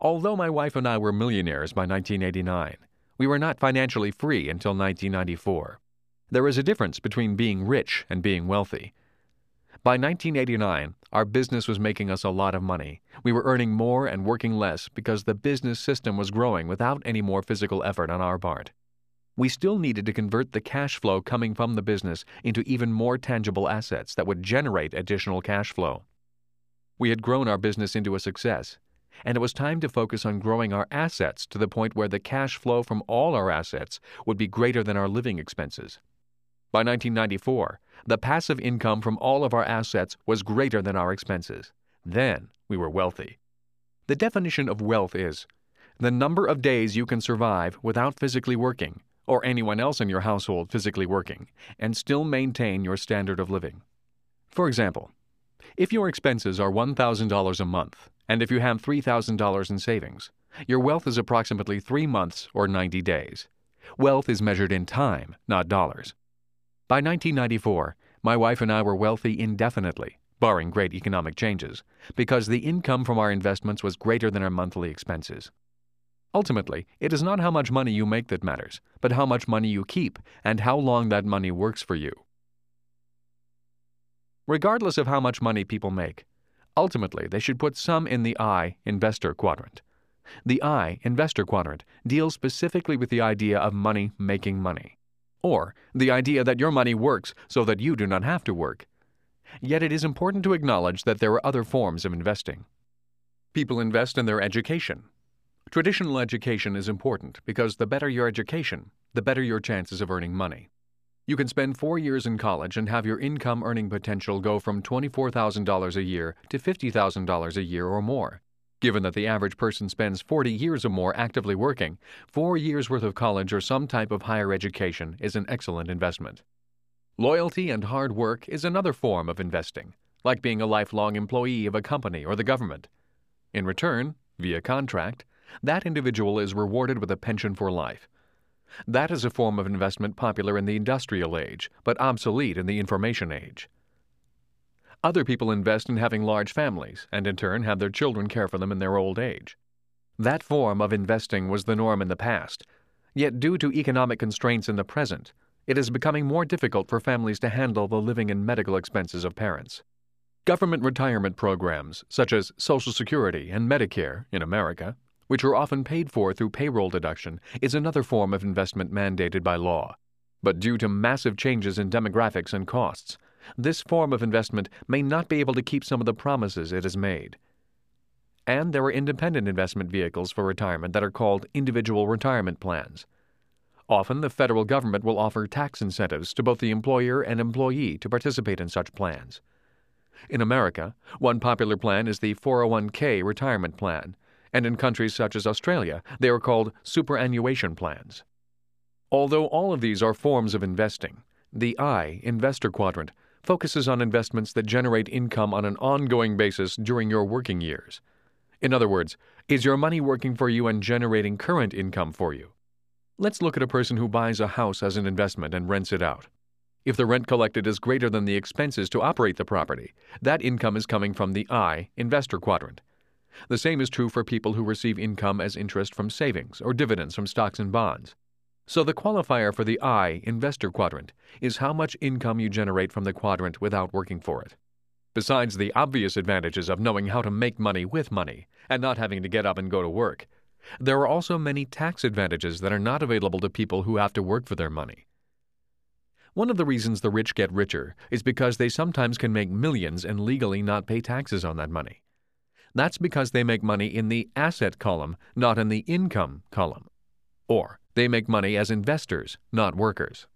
Although my wife and I were millionaires by 1989, we were not financially free until 1994. There is a difference between being rich and being wealthy. By 1989, our business was making us a lot of money. We were earning more and working less because the business system was growing without any more physical effort on our part. We still needed to convert the cash flow coming from the business into even more tangible assets that would generate additional cash flow. We had grown our business into a success, and it was time to focus on growing our assets to the point where the cash flow from all our assets would be greater than our living expenses. By 1994, the passive income from all of our assets was greater than our expenses. Then we were wealthy. The definition of wealth is the number of days you can survive without physically working, or anyone else in your household physically working, and still maintain your standard of living. For example, if your expenses are $1,000 a month, and if you have $3,000 in savings, your wealth is approximately 3 months or 90 days. Wealth is measured in time, not dollars. By 1994, my wife and I were wealthy indefinitely, barring great economic changes, because the income from our investments was greater than our monthly expenses. Ultimately, it is not how much money you make that matters, but how much money you keep and how long that money works for you. Regardless of how much money people make, ultimately they should put some in the I, investor quadrant. The I, investor quadrant, deals specifically with the idea of money making money, or the idea that your money works so that you do not have to work. Yet it is important to acknowledge that there are other forms of investing. People invest in their education. Traditional education is important because the better your education, the better your chances of earning money. You can spend 4 years in college and have your income earning potential go from $24,000 a year to $50,000 a year or more. Given that the average person spends 40 years or more actively working, 4 years' worth of college or some type of higher education is an excellent investment. Loyalty and hard work is another form of investing, like being a lifelong employee of a company or the government. In return, via contract, that individual is rewarded with a pension for life. That is a form of investment popular in the industrial age, but obsolete in the information age. Other people invest in having large families and in turn have their children care for them in their old age. That form of investing was the norm in the past, yet due to economic constraints in the present, it is becoming more difficult for families to handle the living and medical expenses of parents. Government retirement programs, such as Social Security and Medicare in America, which are often paid for through payroll deduction, is another form of investment mandated by law. But due to massive changes in demographics and costs, this form of investment may not be able to keep some of the promises it has made. And there are independent investment vehicles for retirement that are called individual retirement plans. Often the federal government will offer tax incentives to both the employer and employee to participate in such plans. In America, one popular plan is the 401k retirement plan, and in countries such as Australia, they are called superannuation plans. Although all of these are forms of investing, the I, investor quadrant, focuses on investments that generate income on an ongoing basis during your working years. In other words, is your money working for you and generating current income for you? Let's look at a person who buys a house as an investment and rents it out. If the rent collected is greater than the expenses to operate the property, that income is coming from the I, investor quadrant. The same is true for people who receive income as interest from savings or dividends from stocks and bonds. So the qualifier for the I, investor quadrant, is how much income you generate from the quadrant without working for it. Besides the obvious advantages of knowing how to make money with money and not having to get up and go to work, there are also many tax advantages that are not available to people who have to work for their money. One of the reasons the rich get richer is because they sometimes can make millions and legally not pay taxes on that money. That's because they make money in the asset column, not in the income column. Or they make money as investors, not workers.